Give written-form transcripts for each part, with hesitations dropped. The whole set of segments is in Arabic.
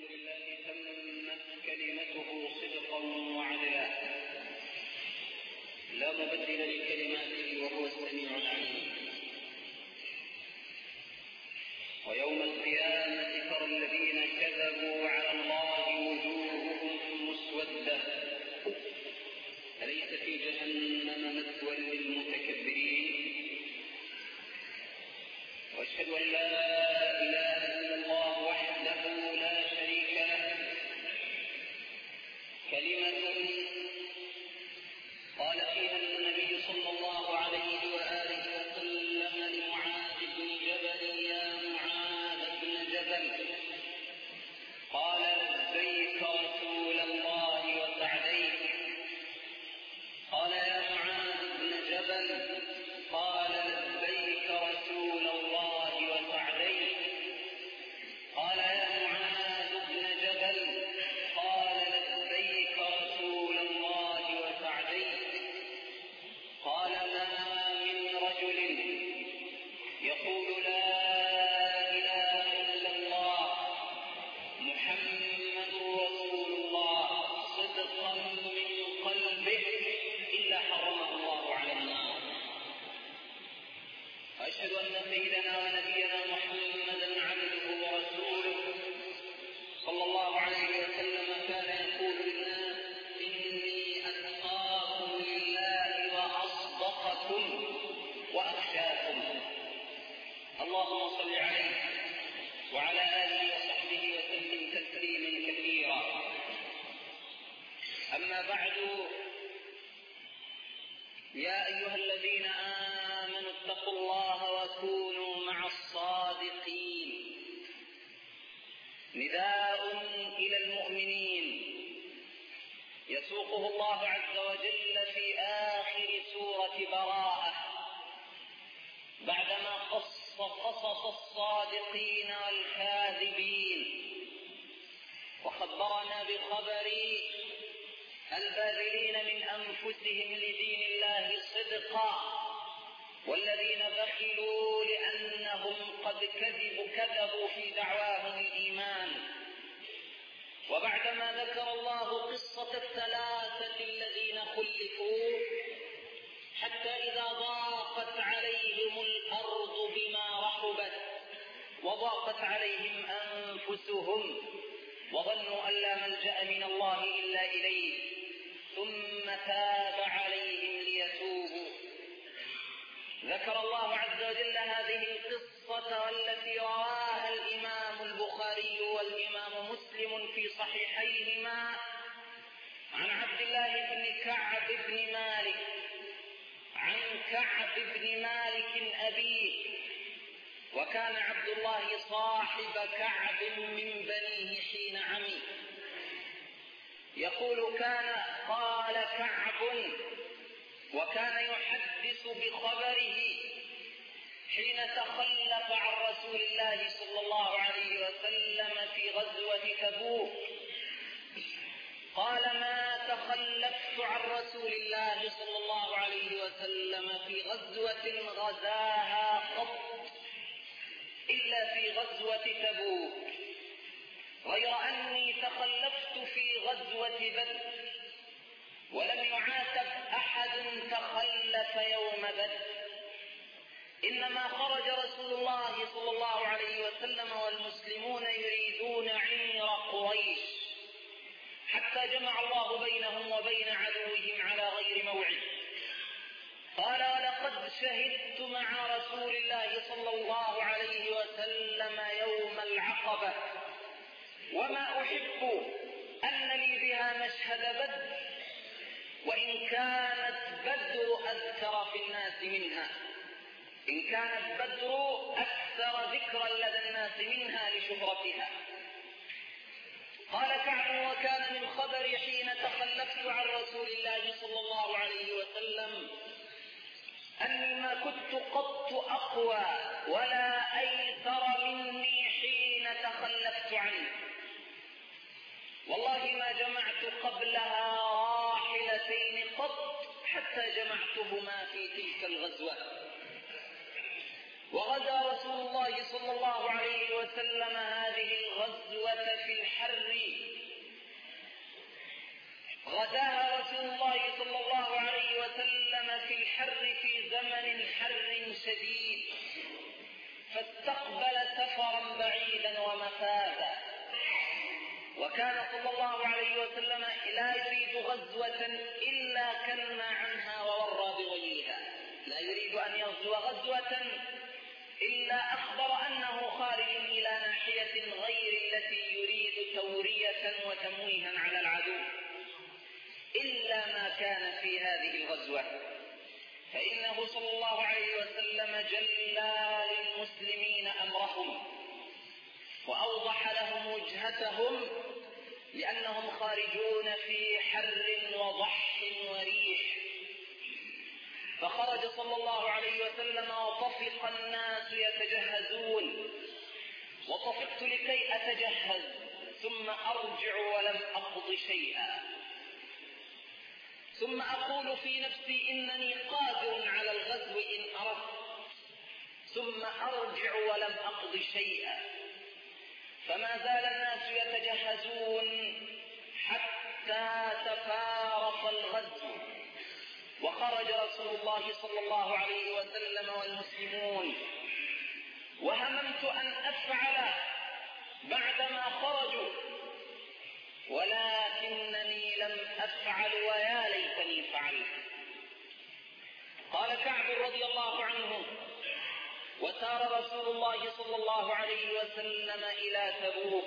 الحمد لله تمت كلمته صدقا وعدلا، لا مبدل لكلماته وهو السميع العليم. ويوم القيامة ترى الذين كذبوا على الله وجوههم مسودة، أليس في جهنم مثوى للمتكبرين؟ وأشهد أن لا إله إلا الله وحده لا شريك له، كلمة قال فيها النبي صلى الله عليه وآله وسلم لمعاذ بن جبل: يا معاذ بن جبل، قال: لبيك رسول الله وسعديك. قال: يا معاذ بن جبل، قال: لبيك رسول الله وسعديك. قال: يا معاذ بن جبل، قال: لبيك رسول الله وسعديك. قال: ما من رجل يقول لا إله إلا الله محمد رسول الله صدقا من قلبه إلا حرمه الله على النار. وأشهد أن سيدنا ونبينا محمدا عبده ورسوله صلى الله عليه وسلم كان يقول للناس: إني أتقاكم لله وأصدقكم وأخشاكم. اللهم صل عليه وعلى آله وصحبه وسلم تسليما كثيرا. أما بعد، يا أيها الذين آمنوا اتقوا الله وكونوا مع الصادقين. نداء إلى المؤمنين يسوقه الله عز وجل في آخر سورة براءة، بعدما قص قصص الصادقين والكاذبين، وخبرنا بخبر الباذلين من أنفسهم لدين الله صدقا، والذين بخلوا لأنهم قد كذبوا في دعواهم الإيمان. وبعدما ذكر الله قصة الثلاثة الذين خلفوا حتى إذا ضاقت عليهم الأرض بما رحبت وضاقت عليهم أنفسهم وظنوا أن لا ملجأ من الله إلا إليه ثم تاب عليهم ليتوبوا، ذكر الله عز وجل هذه القصة التي رواها الإمام البخاري والإمام مسلم في صحيحيهما عن عبد الله بن كعب بن مالك عن كعب بن مالك أبيه. وكان عبد الله صاحب كعب من بنيه حين عمي. يقول: قال كعب: وكان يحدث بخبره حين تخلف عن رسول الله صلى الله عليه وسلم في غزوة تبوك. قال: ما تخلفت عن رسول الله صلى الله عليه وسلم في غزوة غزاها قط إلا في غزوة تبوك، غير أني تخلفت في غزوة بدر، ولم يعاتب أحد تخلف يوم بدر، إنما خرج رسول الله صلى الله عليه وسلم والمسلمون يريدون عير قريش حتى جمع الله بينهم وبين عدوهم على غير موعد. قال: ولقد شهدت مع رسول الله صلى الله عليه وسلم يوم العقبة، وما أحب أن لي بها مشهد بدر، وإن كانت بدر أذكر في الناس منها، إن كانت بدر أكثر ذكرا لدى الناس منها لشهرتها. قال كعب: وكان من خبري حين تخلفت عن رسول الله صلى الله عليه وسلم أني ما كنت قط أقوى ولا أيسر مني حين تخلفت عنه، والله ما جمعت قبلها راحلتين قط حتى جمعتهما في تلك الغزوة. وغزا رسول الله صلى الله عليه وسلم هذه الغزوة في الحر، غزاها رسول الله صلى الله عليه وسلم في الحر في زمن حر شديد، فاستقبل سفرا بعيدا ومفازا، وكان صلى الله عليه وسلم لا يريد غزوة إلا كلم عنها وورى بغيها، لا يريد أن يغزو غزوة إلا أخبر أنه خارج إلى ناحية غير التي يريد تورية وتمويها على العدو، إلا ما كان في هذه الغزوة، فإنه صلى الله عليه وسلم جلى للمسلمين أمرهم وأوضح لهم وجهتهم، لأنهم خارجون في حر وضح وريح. فخرج صلى الله عليه وسلم وطفق الناس يتجهزون، وطفقت لكي أتجهز ثم أرجع ولم أقض شيئا، ثم أقول في نفسي إنني قادر على الغزو إن أردت، ثم أرجع ولم أقض شيئا. فما زال الناس يتجهزون حتى تفارق الغزو، وخرج رسول الله صلى الله عليه وسلم والمسلمون، وهممت أن أفعل بعدما خرجوا، ولكنني لم أفعل ويا ليتني فعلت. قال كعب رضي الله عنه: وسار رسول الله صلى الله عليه وسلم إلى تبوك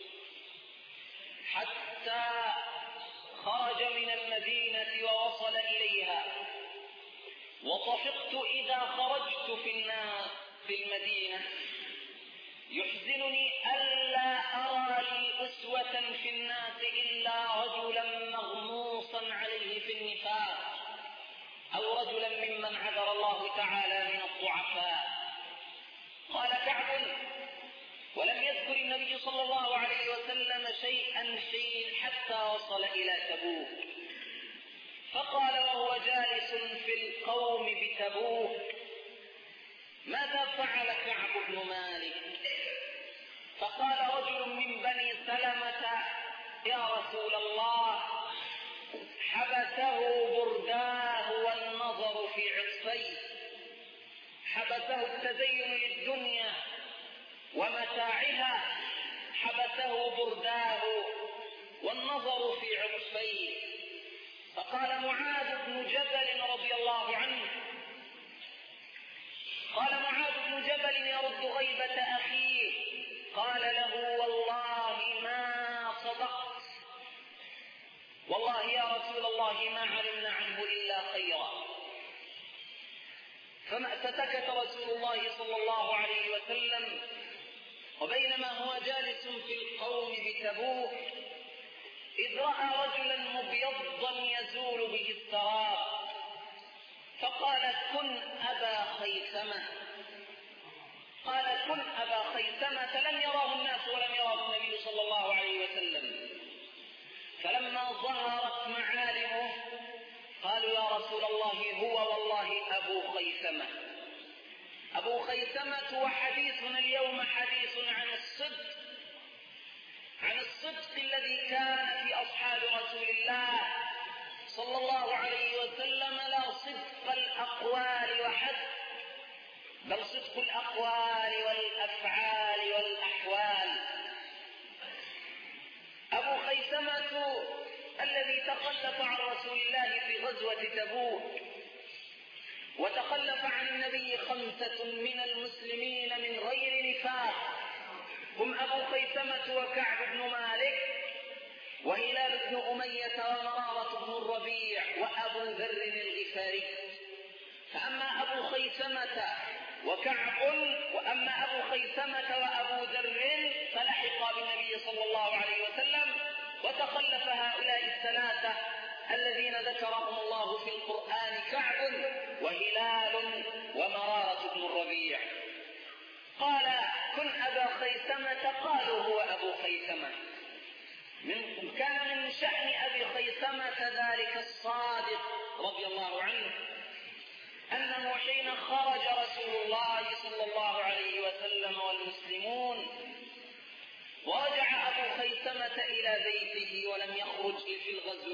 حتى خرج من المدينة ووصل إليها، وطفقت إذا خرجت في المدينة يحزنني ألا أرى لي أسوة في الناس إلا رجلا مغموصا عليه في النفاق، أو رجلا ممن عذر الله تعالى من الضعفاء. قال كعب: ولم يذكر النبي صلى الله عليه وسلم شيئا حتى وصل إلى تبوك، فقال وهو جالس في القوم بتبوك: ماذا فعل كعب بن مالك؟ فقال رجل من بني سلمة: يا رسول الله، حبسه برداه والنظر في عطفيه، حبسه التزين للدنيا ومتاعها، حبسه برداه والنظر في عطفيه. فقال معاذ بن جبل رضي الله عنه، قال معاذ بن جبل يرد غيبة أخيه، قال له: والله ما صدقت، والله يا رسول الله ما علمنا عنه إلا خيرا. فسكت رسول الله صلى الله عليه وسلم، وبينما هو جالس في القوم بتبوك إذ رأى رجلا مبيضا يزول به السراب، فقال: كن أبا خيثمة. قال: كن أبا خيثمة. لم يراه الناس ولم يراه النبي صلى الله عليه وسلم. فلما ظهرت معالمه قالوا: يا رسول الله، هو والله أبو خيثمة. أبو خيثمة. وحديثنا اليوم حديث عن الصدق الذي كان في أصحاب رسول الله صلى الله عليه وسلم، لا صدق الأقوال وحسب، بل صدق الأقوال والأفعال والأحوال. أبو خيثمة الذي تخلف عن رسول الله في غزوة تبوك، وتخلف عن النبي 5 من المسلمين من غير نفاق، هم أبو خيثمة وكعب بن مالك وهلال بن أمية ومرارة بن الربيع وأبو ذر الغفاري. فأما أبو خيثمة وأبو ذر فلحقا بالنبي صلى الله عليه وسلم، وتخلف هؤلاء الثلاثة الذين ذكرهم الله في القرآن: كعب وهلال ومرارة بن الربيع. قال: كن أبا خيثمة. قالوا: هو أبو خيثمة. كان من شأن أبي خيثمة ذلك الصادق رضي الله عنه أنه حين خرج رسول الله صلى الله عليه وسلم والمسلمون ورجع أبو خيثمة إلى بيته ولم يخرج في الغزو،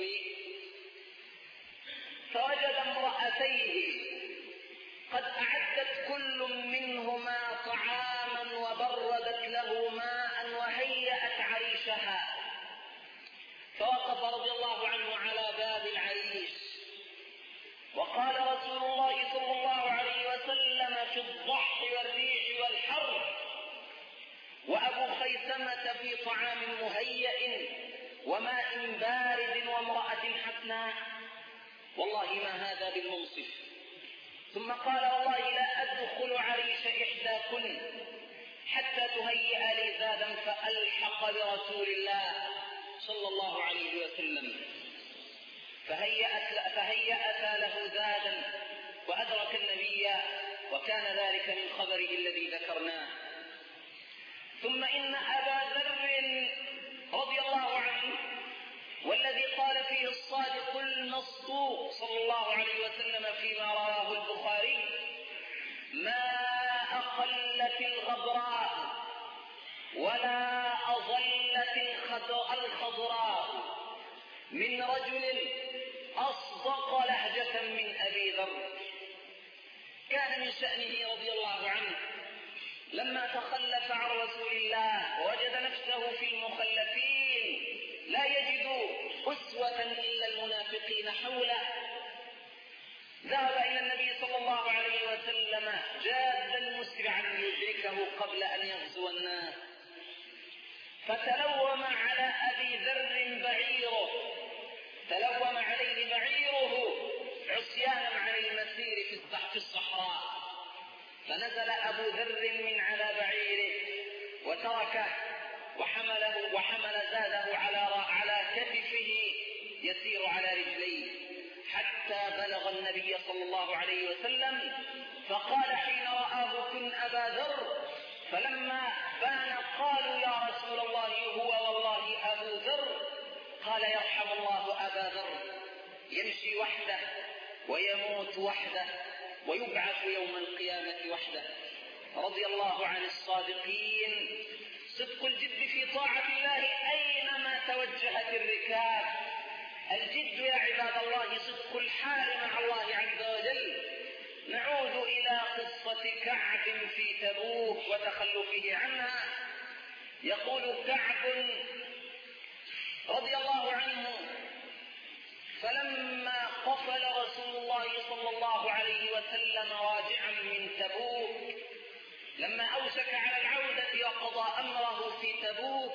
فوجد امرأتيه قد أعدت كل منهما طعاما وبردت له ماء وهيأت عريشها، فوقف رضي الله عنه على باب العريش وقال رسول الله صلى الله عليه وسلم في الضح والريح والحر وأبو خيثمة في طعام مهيأ وماء بارد وامرأة حسناء، والله ما هذا بالمنصف. ثم قال والله لا أدخل عريش إحداكن حتى تهيئ لي زادا فألحق برسول الله صلى الله عليه وسلم، فهيأت له زادا وأدرك النبي، وكان ذلك من خبره الذي ذكرناه. ثم إن أبا ذر رضي الله عنه والذي قال فيه الصادق المصدوق صلى الله عليه وسلم فيما رواه البخاري: ما أقلت الغبراء ولا أظلت الخضراء من رجل أصدق لهجة من أبي ذر. كان من شأنه رضي الله عنه لما تخلف عن رسول الله ووجد نفسه في المخلفين لا يجد أسوة إلا المنافقين حوله، ذهب إلى النبي صلى الله عليه وسلم جادا مسرعا ليدركه قبل أن يغزو الناس، فتلوم على أبي ذر بعيره، تلوم عليه بعيره عصيانا عن المسير في الصحراء، فنزل أبو ذر من على بعيره وتركه وحمل زاده على كتفه يسير على رجليه حتى بلغ النبي صلى الله عليه وسلم، فقال حين رآه: كن أبا ذر. فلما بان قالوا: يا رسول الله هو والله أبو ذر. قال: يرحم الله أبا ذر، يمشي وحده ويموت وحده ويبعث يوم القيامة وحده. رضي الله عن الصادقين. صدق الجد في طاعة الله أينما توجهت الركاب. الجد يا عباد الله صدق الحال مع الله عز وجل. نعود إلى قصة كعب في تبوك وتخلفه عنها. يقول كعب رضي الله عنه: فلما قفل رسول الله صلى الله عليه وسلم راجعا من تبوك، لما أوشك على العودة وقضى أمره في تبوك،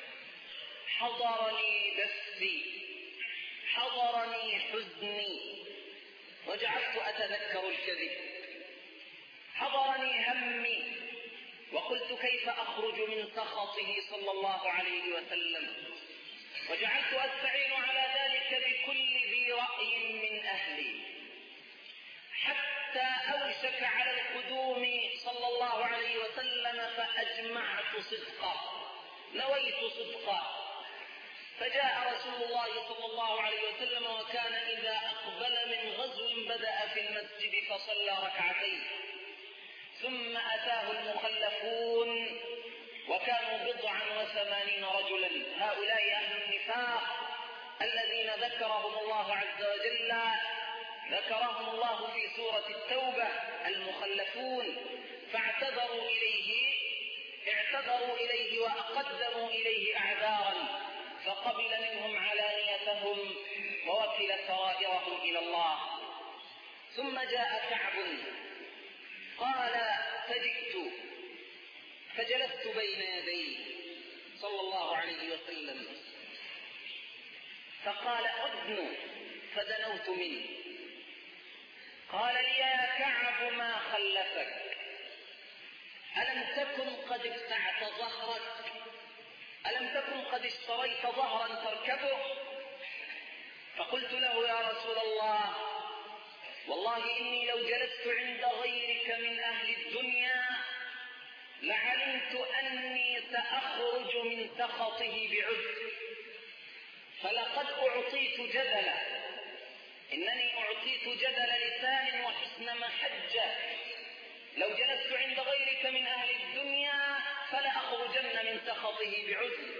حضرني بثي، حضرني حزني، وجعلت أتذكر الكذب، حضرني همي، وقلت كيف أخرج من سخطه صلى الله عليه وسلم، وجعلت أستعين على ذلك بكل ذي رأي من أهلي، حتى أوشك على القدوم صلى الله عليه وسلم فأجمعت صدقه، نويت صدقه. فجاء رسول الله صلى الله عليه وسلم وكان إذا أقبل من غزو بدأ في المسجد فصلى ركعتين، ثم أتاه المخلفون وكانوا 89 رجلا، هؤلاء أهل النفاق الذين ذكرهم الله عز وجل، ذكرهم الله في سورة التوبة، المخلفون، فاعتذروا إليه وقدموا إليه أعذارا، فقبل منهم علانيتهم ووكل سرائرهم إلى الله. ثم جاء كعب قال: فجلست بين يديه صلى الله عليه وسلم، فقال: أدن، فدنوت منه. قال لي: يا كعب ما خلفك؟ ألم تكن قد ابتعت ظهرك؟ ألم تكن قد اشتريت ظهرا تركبه؟ فقلت له: يا رسول الله، والله إني لو جلست عند غيرك من أهل الدنيا لعلمت أني سأخرج من سخطه بعذر، فلقد أعطيت جدلا إنني أعطيت جدل لسان وحسن محجة، لو جلست عند غيرك من أهل الدنيا فلأخرجن من سخطه بعذر،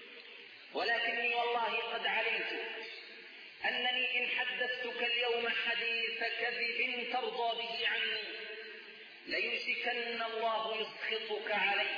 ولكني والله قد علمت أنني إن حدثتك اليوم حديث كذب ترضى به عني ليوشكن الله يسخطك عليه،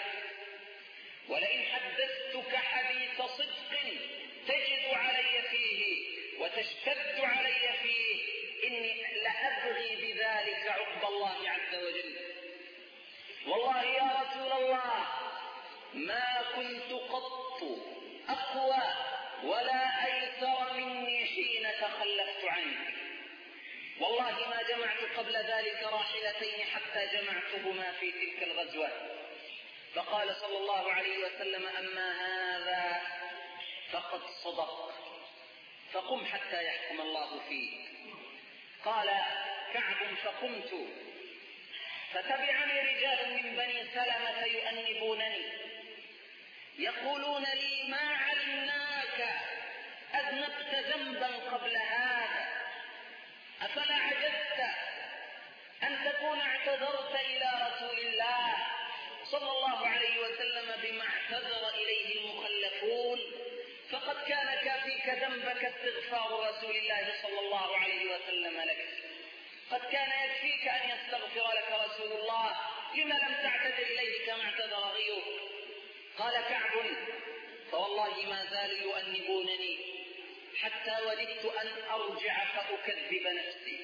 ولئن حدثتك حديث صدق تجد علي فيه وتشتد علي فيه إني لأبغي بذلك عقب الله عز وجل. والله يا رسول الله ما كنت قط أقوى ولا أيسر مني حين تخلفت عنك، والله ما جمعت قبل ذلك راحلتين حتى جمعتهما في تلك الغزوة. فقال صلى الله عليه وسلم: أما هذا فقد صدق، فقم حتى يحكم الله فيك. قال كعب: فقمت فتبعني رجال من بني سلمة يؤنبونني يقولون لي: ما علمناك أذنبت ذنبا قبل هذا، أفلا عجزت أن تكون اعتذرت إلى رسول الله صلى الله عليه وسلم بما اعتذر إليه المخلفون، فقد كان كافيك ذنبك استغفار رسول الله صلى الله عليه وسلم لك، قد كان يكفيك أن يستغفر لك رسول الله، لما لم تعتذر إليه كما اعتذر غيرك؟ قال كعب: فوالله ما زالوا يؤنبونني حتى وددت أن أرجع فأكذب نفسي،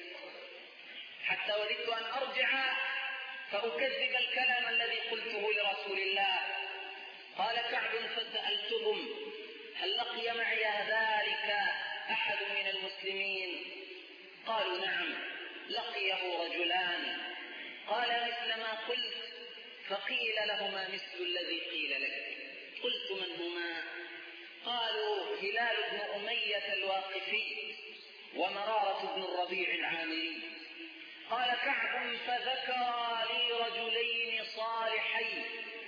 حتى وددت أن أرجع فأكذب الكلام الذي قلته لرسول الله. قال كعب: فسألتهم: هل لقي معي ذلك أحد من المسلمين؟ قالوا: نعم، لقيه رجلان. قال: مثل ما قلت؟ فقيل لهما مثل الذي قيل لك. قلت: من هما؟ قالوا: هلال بن أمية الواقفي ومرارة بن الربيع العامري. قال كعب: فذكر لي رجلين صالحين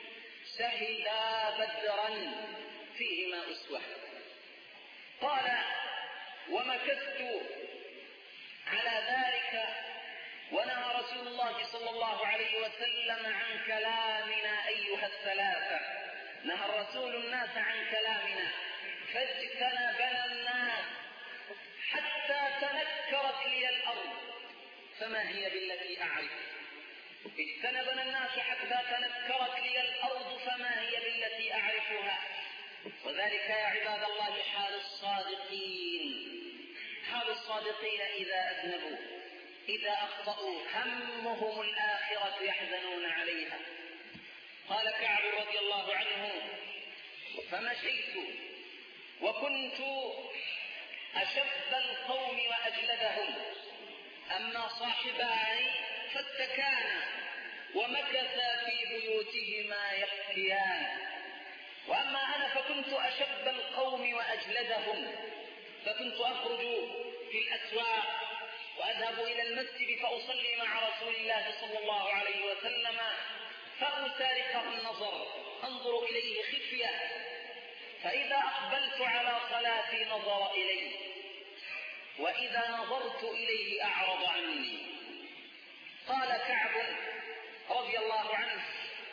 شهدا بدرا فيهما أسوة. قال: ومكثت على ذلك ونهى رسول الله صلى الله عليه وسلم عن كلامنا أيها الثلاثة، نهى الرسول الناس عن كلامنا فاجتنبنا الناس حتى تنكرت لي الأرض فما هي بالتي أعرف. اجتنبنا الناس حتى تنكرت لي الأرض فما هي بالتي أعرفها. وذلك يا عباد الله حال الصادقين، حال الصادقين إذا أذنبوا، إذا أخطأوا همهم الآخرة يحزنون عليها. قال كعب رضي الله عنه: فمشيت وكنت أشب القوم وأجلدهم، أما صاحباي فاتكانا ومكثا في بيوتهما يبكيان، وأما أنا فكنت أشب القوم وأجلدهم، فكنت أخرج في الأسواق وأذهب إلى المسجد فأصلي مع رسول الله صلى الله عليه وسلم فأسارقه النظر، أنظر إليه خفية، فإذا أقبلت على صلاتي نظر إلي، وإذا نظرت إليه أعرض عني. قال كعب رضي الله عنه: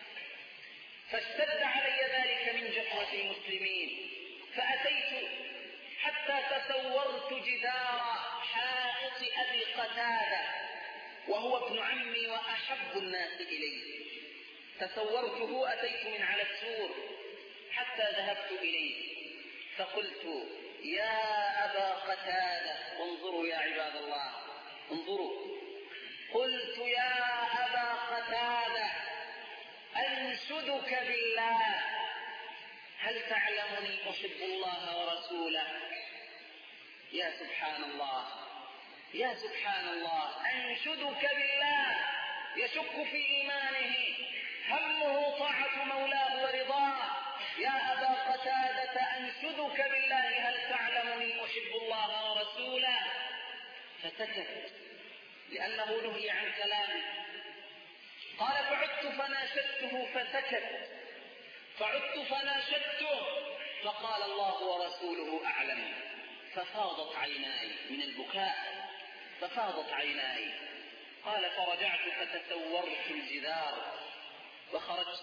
فاشتد علي ذلك من جفوة المسلمين، فأتيت حتى تسورت جدار حائط أبي قتادة وهو ابن عمي وأحب الناس إلي، تسورته، أتيت من على السور حتى ذهبت إليه فقلت: يا أبا قتادة، انظروا يا عباد الله، انظروا، قلت: يا أبا قتادة أنشدك بالله، هل تعلمني أحب الله ورسوله؟ يا سبحان الله، يا سبحان الله، أنشدك بالله، يشك في إيمانه، همه طاعة مولاه ورضاه. يا أبا قتادة أنشدك بالله، هل تعلمني أحب الله ورسوله؟ فسكت لأنه نهي عن كلامه. قال: فعدت فناشدته فسكت، فعدت فناشدته فقال: الله ورسوله أعلم. ففاضت عيناي من البكاء، ففاضت عيناي. قال فرجعت فتسورت الجدار وخرجت،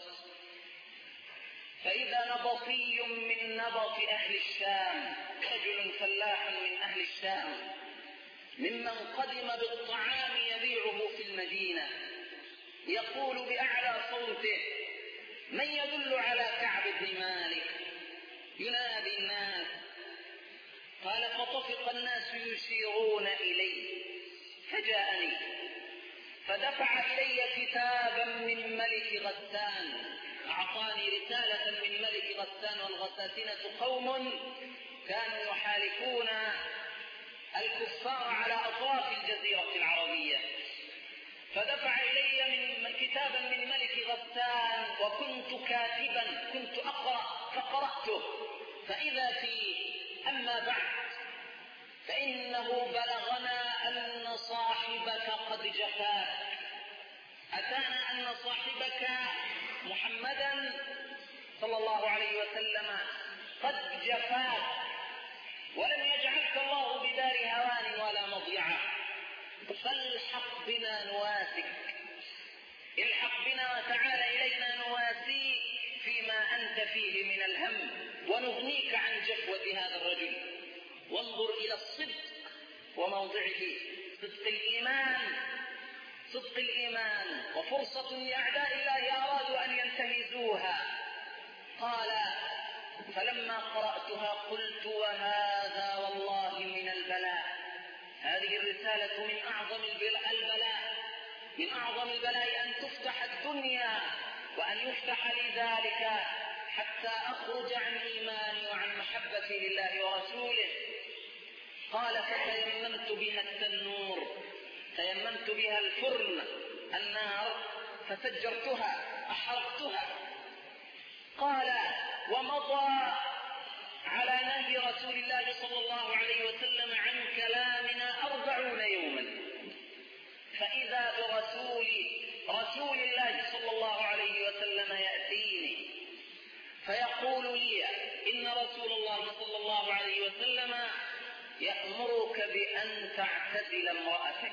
فإذا نبطي من نبط أهل الشام، رجل فلاح من أهل الشام ممن قدم بالطعام يبيعه في المدينة، يقول بأعلى صوته: من يدل على كعب بن مالك؟ ينادي الناس. قال فطفق الناس يشيرون إليه، فجاءني فدفع إلي كتابا من ملك غسان، أعطاني رسالة من ملك غسان، والغساسنة قوم كانوا يحالفون الكفار على أطراف الجزيرة العربية. فدفع إلي من كتابا من ملك غسان، وكنت كاتبا، كنت أقرأ فقرأته، فإذا فيه: أما بعد فإنه بلغنا أن صاحبك قد جفاك، أتانا أن صاحبك محمدا صلى الله عليه وسلم قد جفاك، ولم يجعلك الله بدار هوان ولا مضيعة، فالحق بنا نواسك، الحق بنا وتعال إلينا نواسيك فيما أنت فيه من الهم، ونغنيك عن جفوة هذا الرجل. وانظر إلى الصدق وموضعه، صدق الإيمان وفرصة لأعداء الله أرادوا أن ينتهزوها. قال فلما قرأتها قلت: وهذا والله من البلاء، هذه الرسالة من أعظم البلاء، من أعظم البلاء أن تفتح الدنيا وأن يفتح لي ذلك حتى أخرج عن إيماني وعن محبتي لله ورسوله. قال فتيممت بها التنور، تيممت بها الفرن، النار، فسجرتها، أحرقتها. قال ومضى على نهي رسول الله صلى الله عليه وسلم عن كلامنا 40 يوما، فإذا برسول الله صلى الله عليه وسلم يأتيني فيقول لي: إن رسول الله صلى الله عليه وسلم يأمرك بأن تعتزل امرأتك.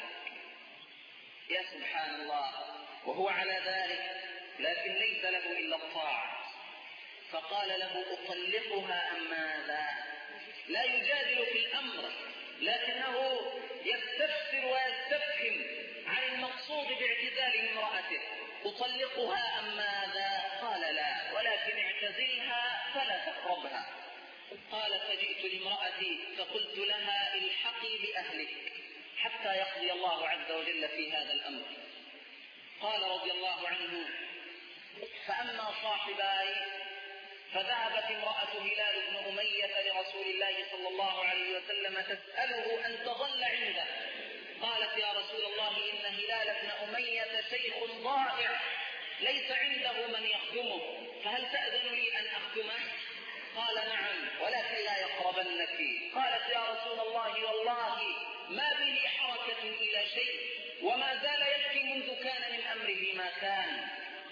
يا سبحان الله، وهو على ذلك لكن ليس له إلا الطاعة. فقال له: أطلقها أم ماذا؟ لا يجادل في الأمر، لكنه يستفسر ويستفهم عن المقصود باعتزال امرأته. أطلقها أم ماذا؟ قال: لا، ولكن اعتزلها فلا تقربها. قال فجئت لامرأتي فقلت لها: الحقي بأهلك حتى يقضي الله عز وجل في هذا الأمر. قال رضي الله عنه: فأما صاحباي فذهبت امرأة هلال بن أمية لرسول الله صلى الله عليه وسلم تسأله أن تظل عنده. قالت: يا رسول الله، إن هلال بن أمية شيخ ضائع ليس عنده من يخدمه، فهل تأذن لي أن أخدمه؟ قال: نعم، ولكن لا يقربنك. قالت: يا رسول الله، والله ما به حركة إلى شيء، وما زال يبكي منذ كان من أمره ما كان.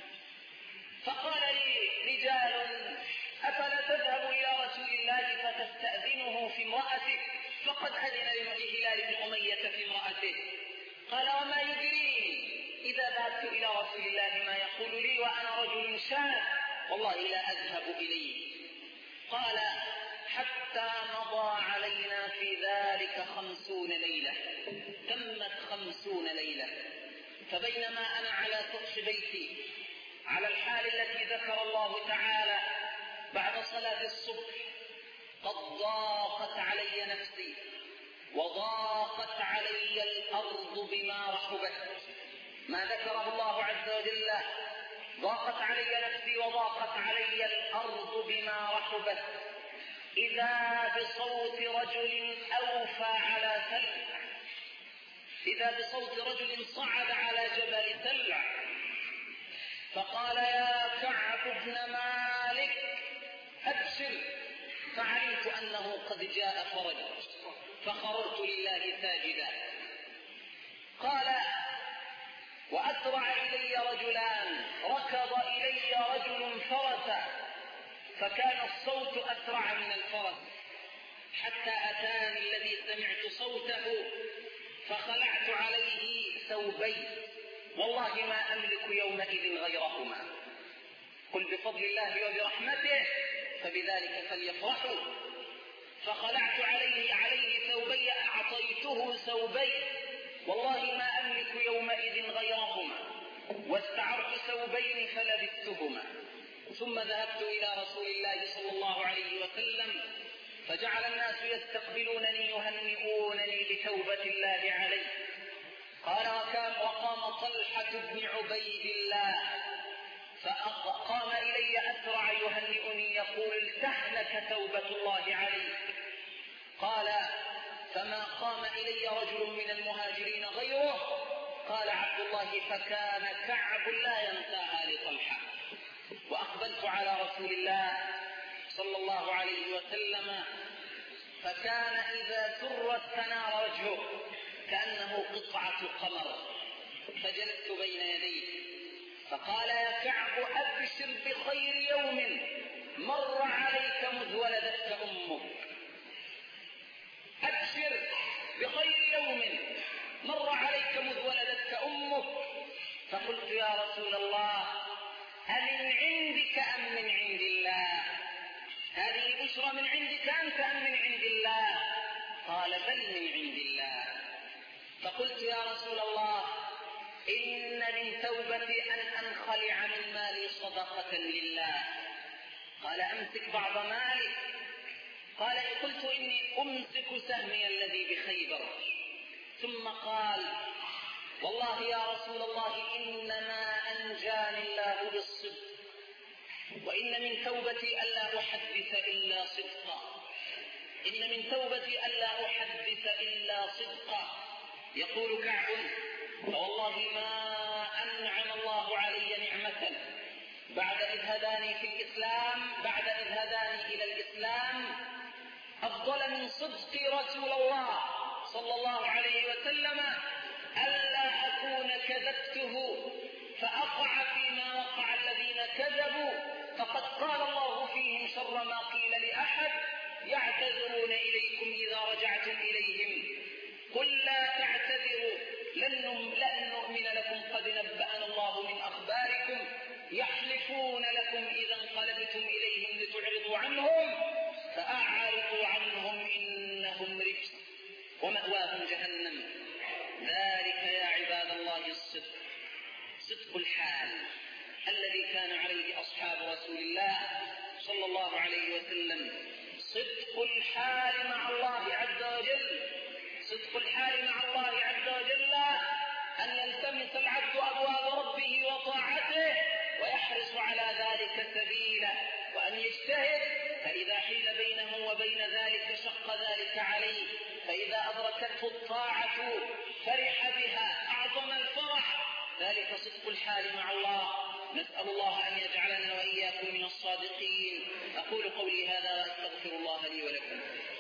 فقال لي رجال: أفلا تذهب إلى رسول الله فتستأذنه في امرأتك؟ فقد أذن لهلال بن أمية في امرأته. قال: وما يدريني إذا ذهبت إلى رسول الله ما يقول لي وأنا رجل شاب، والله لا أذهب إليه. قال: حتى مضى علينا في ذلك 50 ليلة، تمت 50 ليلة. فبينما أنا على سقف بيتي على الحال التي ذكر الله تعالى بعد صلاة الصبح، قد ضاقت علي نفسي وضاقت علي الأرض بما رحبت، ما ذكره الله عز وجل: ضاقت علي نفسي وضاقت علي الأرض بما رحبت، إذا بصوت رجل أوفى على سلع، إذا بصوت رجل صعد على جبل سلع، فقال: يا كعب بن مالك أبشر. فعلمت أنه قد جاء فرج، فخررت لله ساجدا. قال: وأسرع إلي رجلان، ركض إلي رجل فرسا، فكان الصوت أسرع من الفرس، حتى أتاني الذي سمعت صوته فخلعت عليه ثوبي والله ما أملك يومئذ غيرهما. قل بفضل الله وبرحمته فبذلك فليفرحوا. فخلعت عليه ثوبي أعطيته ثوبي والله ما أملك يومئذ غيرهما، واستعرت ثوبين فلبثتهما. ثم ذهبت إلى رسول الله صلى الله عليه وسلم فجعل الناس يستقبلونني يهنئونني بتوبة الله علي. قال وقام طلحة بن عبيد الله فقام إلي أسرع يهنئني يقول تهلك توبة الله عليك. قال فما قام إلي رجل من المهاجرين غيره. قال عبد الله فكان كعب لا ينساها لطلحة. وأقبلت على رسول الله صلى الله عليه وسلم فكان إذا سر استنار وجهه كأنه قطعة قمر، فجلست بين يديه فقال يا كعب أبشر بخير يوم مر عليك مذ ولدتك أمك. أبشر بخير يوم مر عليك مذ ولدتك أمك. فقلت يا رسول الله أمن عندك أم من عند الله؟ هذه بشرى من عندك أنت أم من عند الله؟ قال بل من عند الله. فقلت يا رسول الله إن من توبتي أن أنخلع من مالي صدقة لله. قال أمسك بعض مالك. قال قلت إني أمسك سهمي الذي بخيبر. ثم قال والله يا رسول الله إنما أنجاني الله بالصدق، وإن من توبتي ألا أحدث إلا صدقا. إن من توبتي ألا أحدث إلا صدقا. يقول كعب فوالله ما أنعم الله علي نعمة بعد إذ هداني في الإسلام، بعد إذ هداني إلى الإسلام أفضل من صدق رسول الله صلى الله عليه وسلم ألا أكون كذبته فأقع فيما وقع الذين كذبوا، فقد قال الله فيهم شر ما قيل لأحد يعتذرون إليكم إذا رجعتم إليهم قل لا تعتذروا لن نؤمن لكم قد نبأنا الله من أخباركم يحلفون لكم إذا انقلبتم إليهم لتعرضوا عنهم فأعرضوا عنهم إنهم رجس ومأواهم جهنم. ذلك يا عباد الله الصدق، صدق الحال الذي كان عليه أصحاب رسول الله صلى الله عليه وسلم. صدق الحال مع الله عز وجل، صدق الحال مع الله عز وجل أن يلتمس العبد أبواب ربه وطاعته ويحرص على ذلك سبيلا، وأن يجتهد فإذا حيل بينه وبين ذلك شق ذلك عليه، فإذا أدركته الطاعة فرح بها أعظم الفرح. ذلك صدق الحال مع الله. نسأل الله أن يجعلنا وإياكم من الصادقين. أقول قولي هذا وأستغفر الله لي ولكم.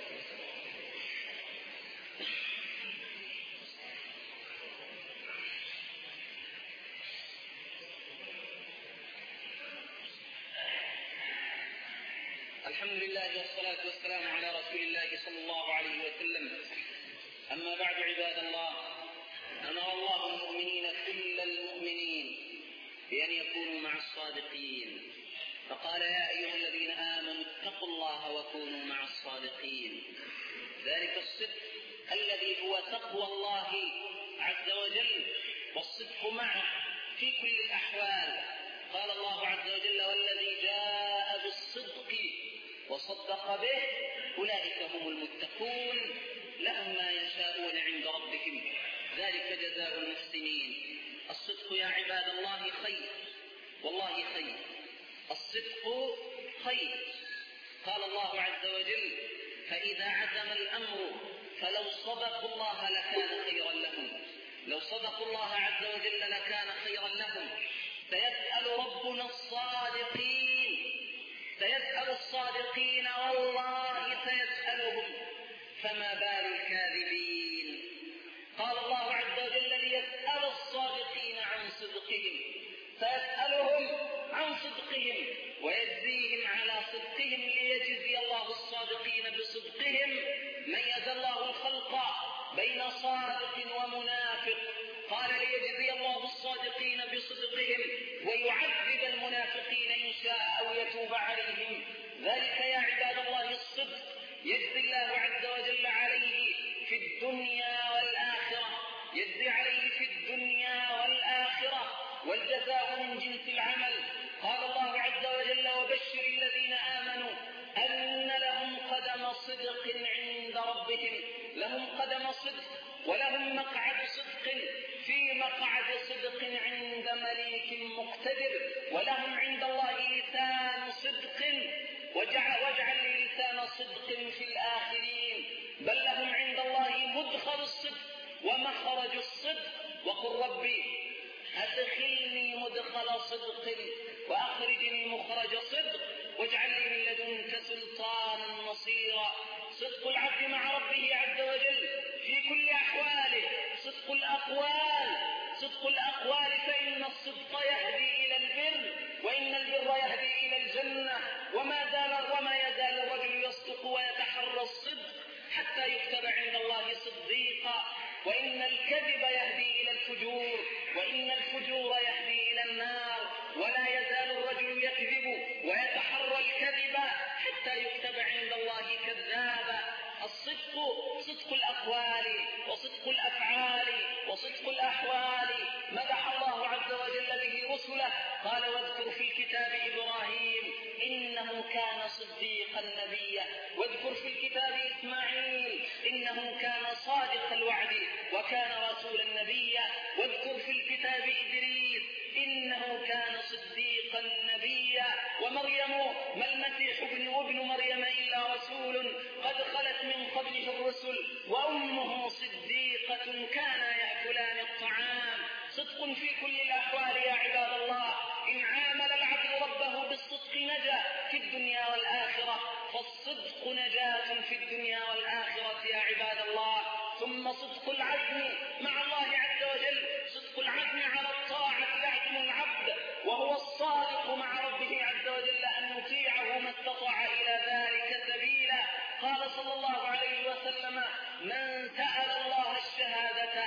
الحمد لله والصلاة والسلام على رسول الله صلى الله عليه وسلم. أما بعد عباد الله، أمر الله المؤمنين كل المؤمنين بأن يكونوا مع الصادقين، فقال يا أيها الذين آمنوا اتقوا الله وكونوا مع الصادقين. ذلك الصدق الذي هو تقوى الله عز وجل والصدق معه في كل الأحوال. قال الله عز وجل والذي جاء بالصدق وصدق به أولئك هم المتقون لهم ما يشاءون عند ربهم ذلك جزاء المحسنين. الصدق يا عباد الله خير، والله خير، الصدق خير. قال الله عز وجل فإذا عزم الأمر فلو صدقوا الله لكان خيرا لهم، لو صدقوا الله عز وجل لكان خيرا لهم. سيسأل ربنا الصادقين، سيسأل الصادقين والله سيسألهم، فما بال الكاذبين. قال الله عز وجل ليسأل الصادقين عن صدقهم، فيسألهم عن صدقهم ويجزيهم على صدقهم ليجزي الله الصادقين بصدقهم. ميز الله الخلق بين بين صادق ومنافق. قال ليجزي الله الصادقين بصدقهم ويعذب المنافقين إن شاء أو يتوب عليهم. ذلك يا عباد الله الصدق يجزي الله عز وجل عليه في الدنيا والآخرة، يجزي عليه في الدنيا والآخرة، والجزاء من جنس العمل. قال الله عز وجل: وبشر الذين آمنوا أن لهم قدم صدق عند ربهم. لهم قدم صدق ولهم مقعد صدق في مقعد صدق عند مليك مقتدر، ولهم عند الله لسان صدق واجعل لي لسان صدق في الآخرين. بل لهم عند الله مدخل الصدق ومخرج الصدق. وقل ربي أدخلني مدخل صدق وأخرجني مخرج صدق واجعل لي من لدنك سلطانا نصيرا. صدق العبد مع ربه عز وجل في كل أحواله. صدق الأقوال فإن الصدق يهدي إلى البر، وإن البر يهدي إلى الجنة. وما يزال الرجل يصدق ويتحرى الصدق حتى يكتب عند الله صديقا. وإن الكذب يهدي إلى الفجور، وإن الفجور يهدي إلى النار. ولا يزال الرجل يكذب ويتحرى الكذب حتى يكتب عند الله كذابا. الصدق صدق الأقوال وصدق الأفعال وصدق الأحوال. مدح الله عز وجل به رسله. قال: واذكر في الكتاب إبراهيم إنه كان صديقا نبيا. واذكر في الكتاب إسماعيل إنه كان صادق الوعد وكان رسولا نبيا. واذكر في الكتاب إدريس إنه كان صديقا نبيا. ومريم ما المسيح ابن مريم إلا رسول قد خلت من قبله الرسل وأمه صديقة كانا يأكلان الطعام. صدق في كل الأحوال يا عباد الله. إن عامل العبد ربه بالصدق نجا في الدنيا والآخرة، فالصدق نجاة في الدنيا والآخرة يا عباد الله. ثم صدق العزم مع الله عز وجل. صدق العزم على الطاعة يعزم العبد وهو الصادق مع ربه عز وجل أن يطيعه ما استطاع إلى ذلك سبيلا. قال صلى الله عليه وسلم: من سأل الله الشهادة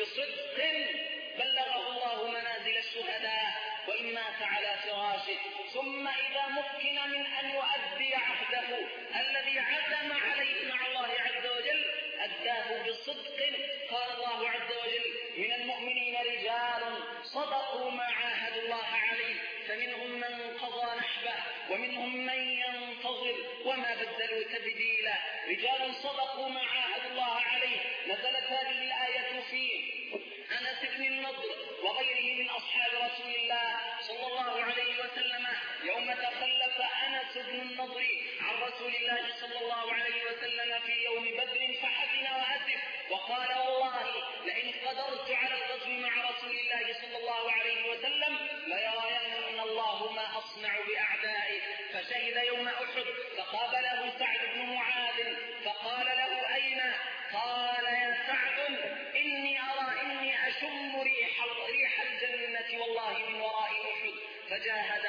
بصدق بلغه الله منازل الشهداء وإن مات على فراشه. ثم إذا مكن من أن يؤدي عهده الذي عزم عليه مع الله عز وجل أداه بصدق. قال الله عز وجل: من المؤمنين رجال صدقوا ما عاهدوا الله عليه فمنهم من قضى نحبه ومنهم من ينتظر وما بدلوا تبديلا. رجال صدقوا ما عاهدوا الله عليه. نزلت هذه الآية في أنس بن النضر وغيره من أصحاب رسول الله صلى الله عليه وسلم يوم تخلف أنس بن النضر عن رسول الله صلى الله عليه وسلم في يوم بدر فحزن وأسف وقال: والله لئن قدرت على الغزو مع رسول الله صلى الله عليه وسلم ليرين الله ما أصنع بأعدائي. فشهد يوم أحد فقابله سعد بن معاذ فقال له: أين؟ قال: يا سعد إني أشم ريح الجنة والله من وراء أحد. فجاهد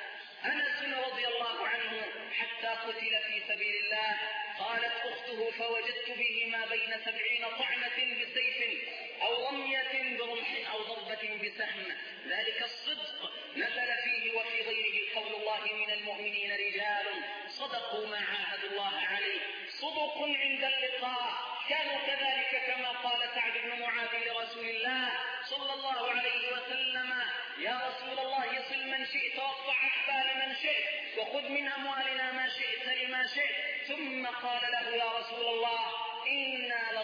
أنس رضي الله عنه حتى قتل في سبيل الله. قالت أخته: فوجدت به ما بين 70 طعنة بسيف أو رمية برمح أو ضربة بسهم. ذلك الصدق نزل فيه وفي غيره قول الله: من المؤمنين رجال صدقوا ما عاهدوا الله عليه. صدق عند اللقاء. كانوا كذلك كما قال سعد بن معاذ لرسول الله صلى الله عليه وسلم: يا رسول الله صل من شئت واقطع أحبال من شئت وخذ من أموالنا ما شئت لما شئت. ثم قال له: يا رسول الله إنا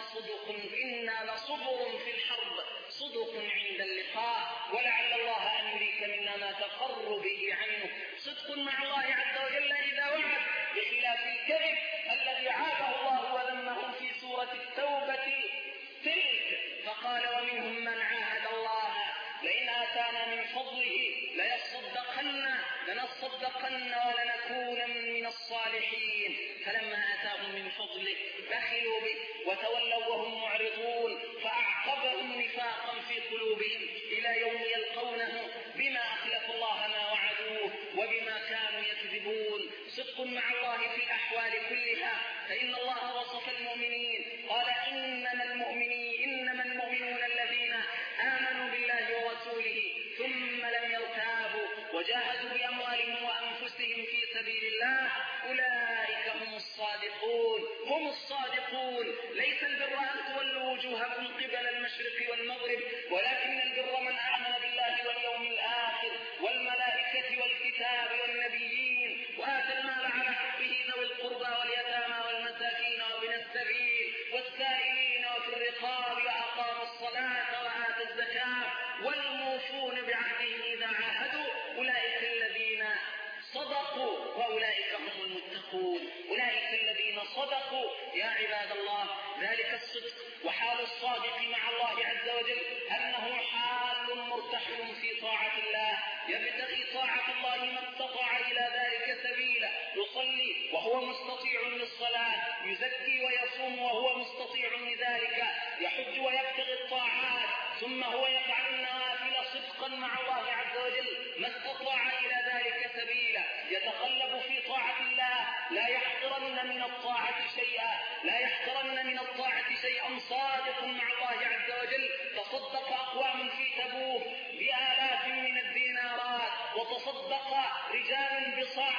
لصبر في الحرب صدق عند اللقاء ولعل الله أن يريك منا ما تقر به عنه. صدق مع الله عز وجل إذا وعد بخلاف الكذب الذي عابه الله وذمه في سورة التوبة تلك. فقال: ومنهم من عاهد الله لئن آتانا من فضله لنصدقن ولنكونن من الصالحين. فلما آتاهم من فضله بخلوا به وتولوا وهم معرضون فأعقبهم نفاقا في قلوبهم إلى يوم يلقونه بما أخلفوا الله ما وعدوه وبما كانوا يكذبون. صدق مع الله في الأحوال كلها. فإن الله وصف المؤمنين قال: إنما المؤمنين وجاهدوا بأموالهم وأنفسهم في سبيل الله أولئك هم الصادقون. هم الصادقون. ليس البر أن تولوا وجوهكم قبل المشرق والمغرب، ولكن البر من آمن بالله واليوم الآخر والملائكة والكتاب والنبيين وآتى المال على حبه ذوي القربى واليتامى والمساكين وابن السبيل والسائلين وفي الرقاب وأقاموا الصلاة وآتى الزكاة والموفون بعهدهم إذا عاهدوا أولئك الذين صدقوا وأولئك هم المتقون. أولئك الذين صدقوا يا عباد الله. ذلك الصدق وحال الصادق مع الله عز وجل أنه حال مرتحل في طاعة الله، يبتغي طاعة الله ما استطاع إلى ذلك سبيلا، يصلي وهو مستطيع للصلاة، يزكي ويصوم وهو مستطيع لذلك، يحج ويبتغي الطاعات، ثم هو يفعل النوافل صدقا مع الله عز وجل ما استطاع إلى ذلك سبيلا، يتقلب في طاعة الله، لا يحقرن من الطاعة شيئا، لا يحقرن من الطاعة شيئا، صادق مع الله عز وجل. تصدق أقوام في تبوك بآلاف من الدينارات، وتصدق رجال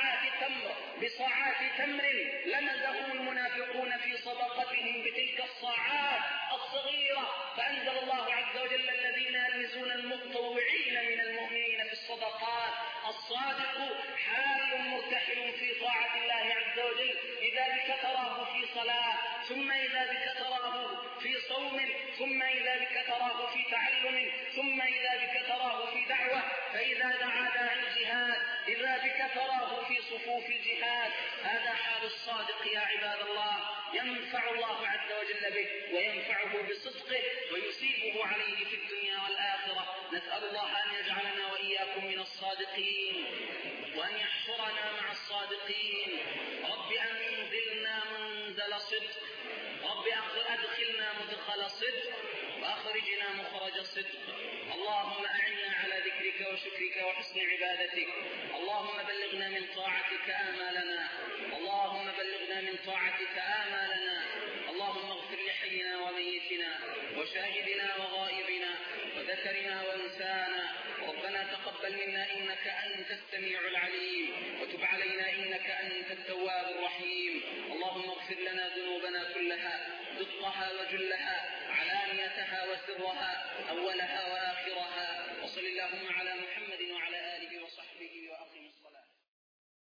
بصاعات تمر لمزهم المنافقون في صدقتهم بتلك الصاعات الصغيرة، فأنزل الله عز وجل الذين يلمزون المتطوعين من المؤمنين في الصدقات. الصادق حال مرتحل في طاعة الله عز وجل، إذا بك تراه في صلاة، ثم إذا بك تراه في صوم، ثم إذا بك تراه في تعلم، ثم إذا بك تراه في دعوة، فإذا دعا داعي الجهاد إذا بك تراه في صفوف الجهاد. هذا حال الصادق يا عباد الله، ينفع الله عز وجل به وينفعه بصدقه ويصيبه عليه في الدنيا والآخرة. نسأل الله أن يجعلنا وإياكم من الصادقين وأن يحشرنا مع الصادقين. رب أنزلنا منزل صدق، رب أدخلنا مدخل صدق وأخرجنا مخرج صدق. اللهم أعنا على ذكرك وشكرك وحسن عبادتك. اللهم بلغنا من طاعتك آمالنا، اللهم بلغنا من طاعتك آمالنا. اللهم اغفر لحينا وميتنا وشاهدنا وغائبنا وذكرنا وانسانا. ربنا تقبل منا إنك أنت السميع العليم، وتب علينا إنك أنت التواب الرحيم. اللهم اغفر لنا ذنوبنا كلها، دقها وجلها، علانيتها وسرها، أولها وآخرها. وصل اللهم على محمد